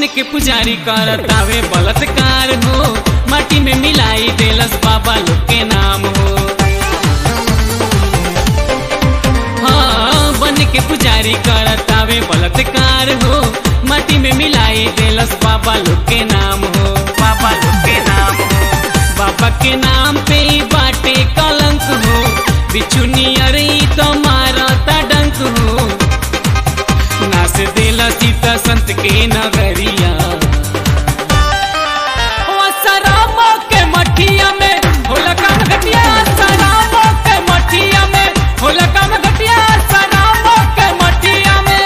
के पुजारी करतावे बलात्कार हो, माटी में मिलाई देलस बाबा लोग के नाम हो। हाँ, बन के पुजारी करतावे बलात्कार हो, माटी में मिलाई देलस बाबा लोग के नाम हो। बाबा लोग के नाम हो, बाबा के नाम पे ही बाटे कलंक हो, बिछुनी अरे तो मारता डंक हो। नास देला सीता संत के नगरिया, सरामो के मठिया में होला काम घटिया, सरामो के मठिया में होला काम घटिया, सरामो के मठिया में।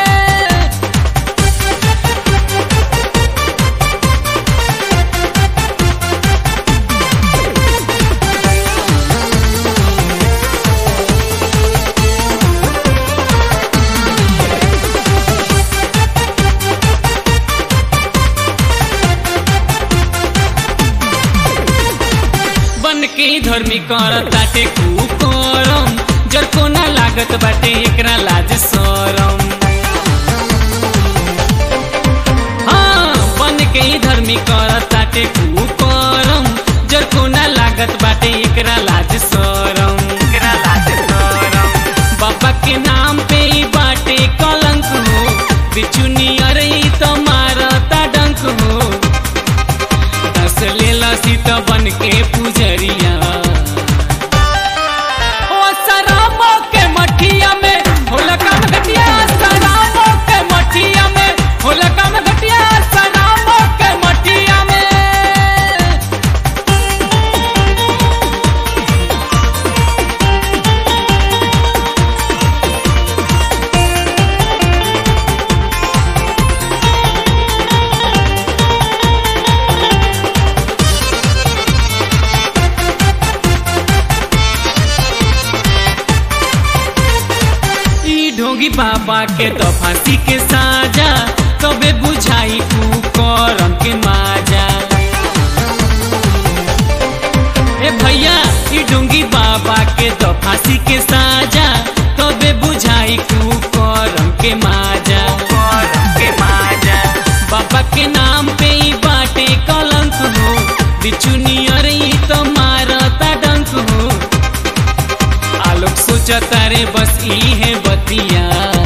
बन के धर्मी करताटे कुकरम, जर को ना लागत बाटे एकरा लाज शरम। हाँ, बन के धर्मी करताटे कुकरम, जर को ना लागत बाटे एकरा लाज शरम। एकरा लाज शरम, बाबा के नाम पे ही बाटे कलंक हो, बिचुनी अरे तो मारता डंक हो। दस लेला सीता बन के पुजरिया, ओ सरामो के मठिया में होला काम घटिया, सरामो के मठिया में होला काम घटिया, सरामो के मठिया में। ढोंगी बाबा के तो फांसी के साजा, कबे बुझाई कुकरम के माजा। ए भैया ई ढोंगी बाबा के तो फांसी के साजा, कबे बुझाई कुकरम के माजा। के माजा, बाबा के नाम पे ही बाटे कलंक हो, बिचुनी अरे तो मारता डंक हो। आलोक सोचता रे बस ई है बतिया,